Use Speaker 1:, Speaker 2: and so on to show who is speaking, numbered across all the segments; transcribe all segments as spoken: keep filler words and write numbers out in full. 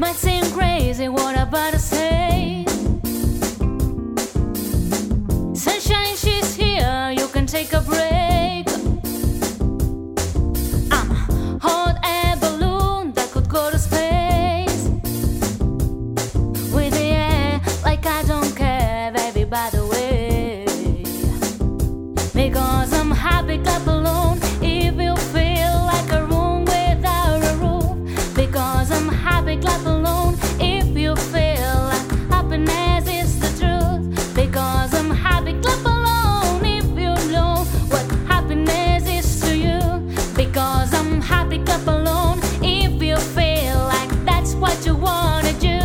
Speaker 1: Might seem crazy what I'm about to say. Sunshine, she's here, you can take a break. I'm a hot air balloon that could go to space. With the air, like I don't care, baby, by the way. Because I'm happy, clap alone if you feel like a room without a roof. Because I'm happy, clap alone if you feel like happiness is the truth. Because I'm happy, clap alone if you know what happiness is to you. Because I'm happy, clap alone if you feel like that's what you wanna do.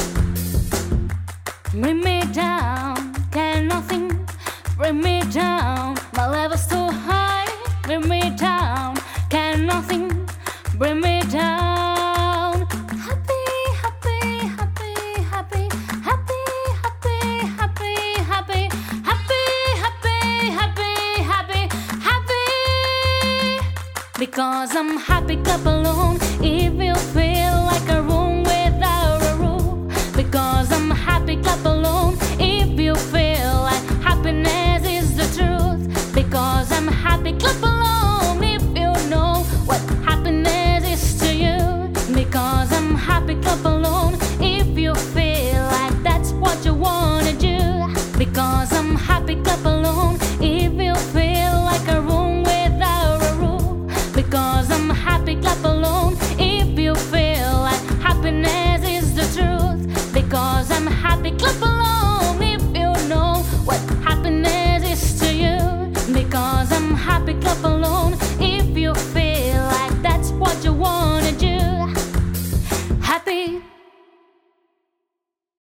Speaker 1: Bring me down, can nothing bring me down. My level's too high, bring me down, can nothing bring me down. Happy, happy, happy, happy, happy, happy, happy, happy, happy, happy, happy, happy, happy. Because I'm happy, clap alone if you feel like a room